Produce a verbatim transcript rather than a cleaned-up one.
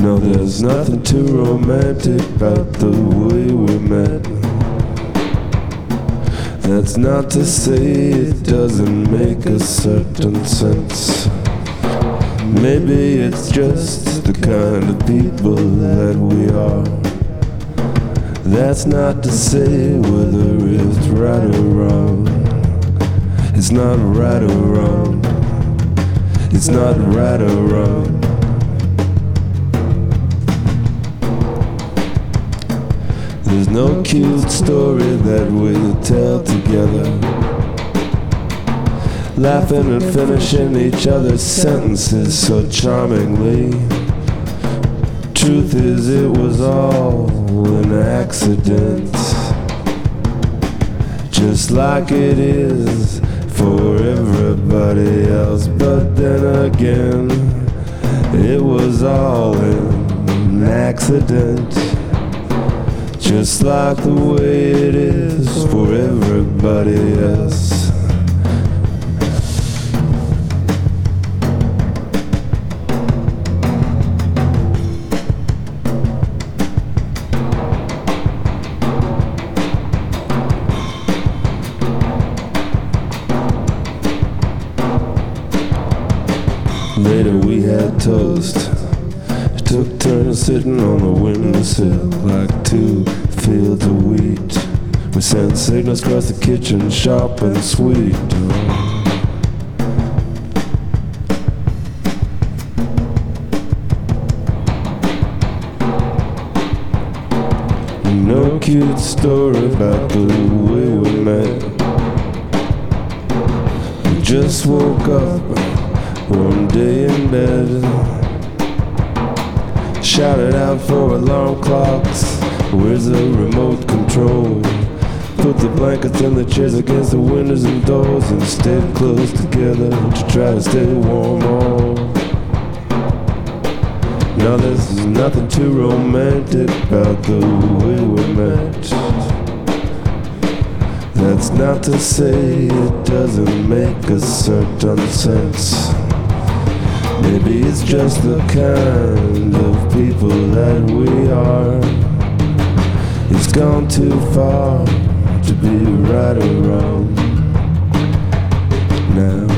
No, there's nothing too romantic about the way we met. That's not to say it doesn't make a certain sense. Maybe it's just the kind of people that we are. That's not to say whether it's right or wrong. It's not right or wrong. It's not right or wrong. There's no cute story that we tell together, laughing and finishing each other's sentences so charmingly. Truth is, it was all an accident, just like it is for everybody else. But then again, it was all an accident, just like the way it is for everybody else. Later we had toast. It took turns sitting on the windowsill like two fields of wheat. We sent signals across the kitchen, sharp and sweet. No cute story about the way we met. We just woke up one day in bed, shouted out for alarm clocks. Where's the remote control? Put the blankets and the chairs against the windows and doors and stayed close together to try to stay warm. Oh, now there's nothing too romantic about the way we met. That's not to say it doesn't make a certain sense. Maybe it's just the kind of people that we are. It's gone too far to be right or wrong now.